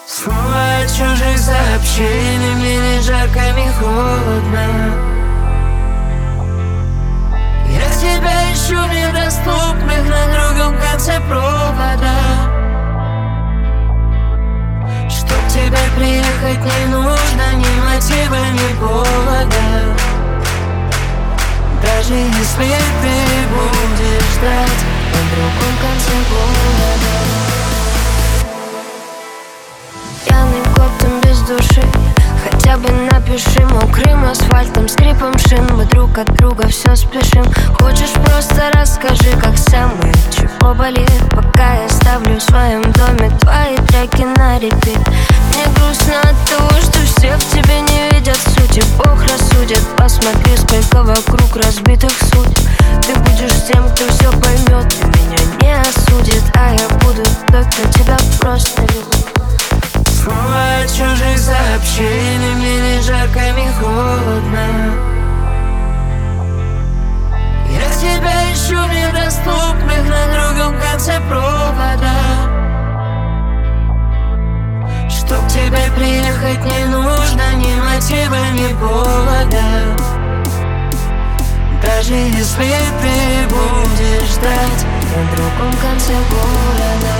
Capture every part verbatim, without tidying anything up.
Снова от чужих сообщений, мне не жарко, не холодно. Я тебя ищу в недоступных на другом конце провода. Чтоб тебе приехать не нужно ни мотива, ни повода. Даже если ты будешь ждать на другом конце города. Пьяный коптом без души, хотя бы напиши. Мокрым асфальтом, скрипом шин, мы друг от друга все спешим. Хочешь, просто расскажи, как сам и чего болит. Пока я ставлю в своем доме твои треки на репит. Мне грустно от того, что все в тебе не видят сути. Бог рассудит, посмотри, сколько вокруг разбитых судеб. Ты будешь тем, кто все поймет и меня не осудит. А я буду той, кто тебя просто любит. Снова от чужих сообщений, мне не жарко, не холодно. Я тебя ищу в недоступных на другом конце провода. Чтоб тебе приехать не нужно ни мотива, ни повода. Даже если ты будешь ждать на другом конце города.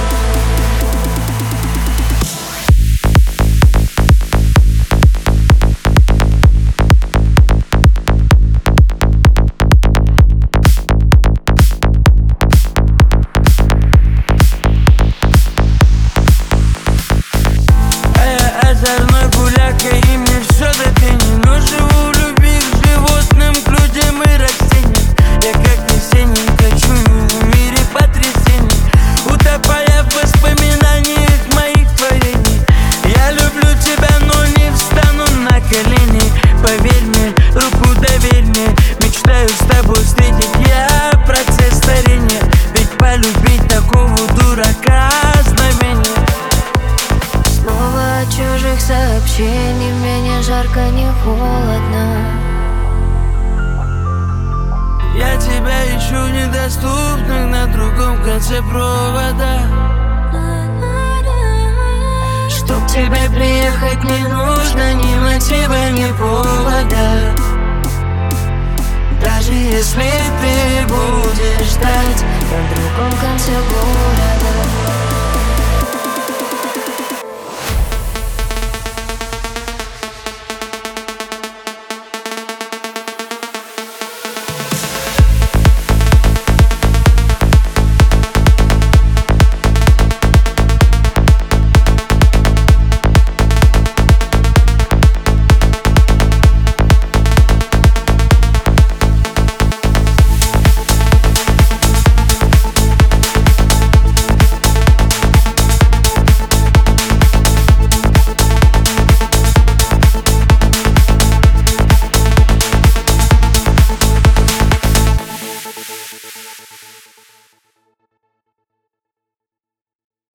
Озорной гуляка, и мне все до пени. Но живу, любив животным, к людям и растениям. Я как весенний кочую в мире потрясений, утопая в воспоминаниях моих творений. Я люблю тебя, но не встану на колени. Поверь мне, руку доверь мне, мечтаю с тобой встретить я процесс старения. Ведь полюбить такого дурака знамение. Снова от чужих сообщений, мне не жарко, не холодно. Я тебя ищу в недоступных на другом конце провода. Чтоб тебе приехать не нужно ни мотива, ни повода. Даже если ты будешь ждать на другом конце города.